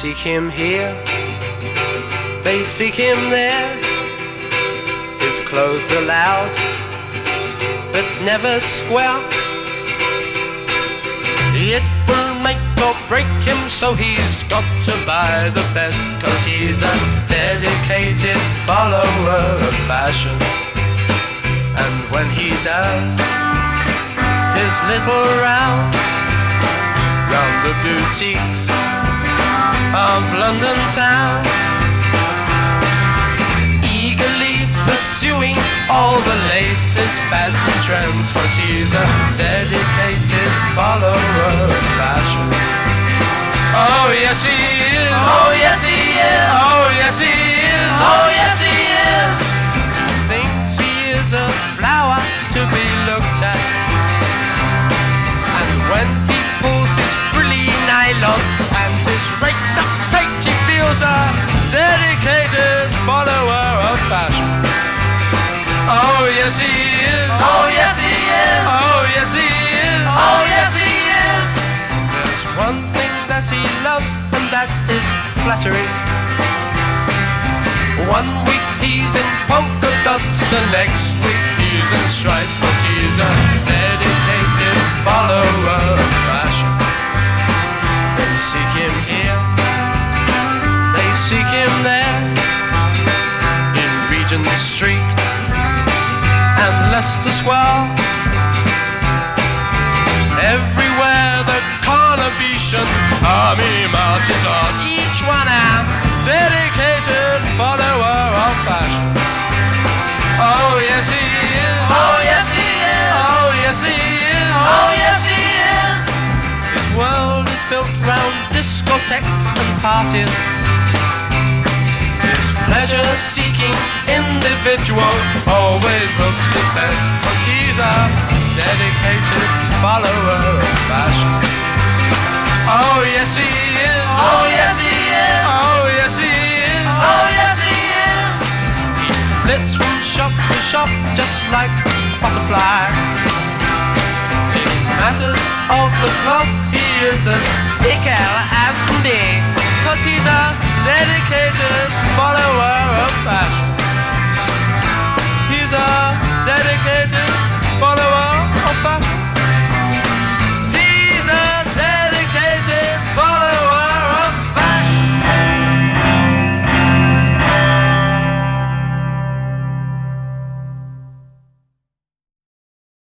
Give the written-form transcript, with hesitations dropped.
seek him here, they seek him there. His clothes are loud, but never square. It will make or break him, so he's got to buy the best, 'cause he's a dedicated follower of fashion. And when he does his little rounds round the boutiques of London town, eagerly pursuing all the latest fads and trends, 'cause he's a dedicated follower of fashion. Oh yes he is, oh yes he is, oh yes he is, oh yes he is. He thinks he is a flower to be looked at, and when he pulls his frilly nylon and his raked up tight, he feels a dedicated follower of fashion. Oh yes he is, oh yes he is, oh yes he is, oh yes he is. There's one thing that he loves, and that is flattery. One week he's in polka dots, and next week he's in stripes, 'cause he's a dedicated follower of fashion. They seek him here, they seek him there, in Regent Street and Leicester Square. Everywhere the Carnation army marches on, each one a dedicated follower of fashion. Oh yes he is, oh yes he is, oh yes he is, oh yes he is. His world is built round discotheques and parties. His pleasure-seeking individual always looks his best, 'cause he's a dedicated follower of fashion. Oh yes he is, oh yes he is, oh yes he is, oh yes he is. He flits from shop to shop just like a butterfly. In matters of the cloth he is as fickle as can be, 'cause he's a dedicated follower of fashion. He's a dedicated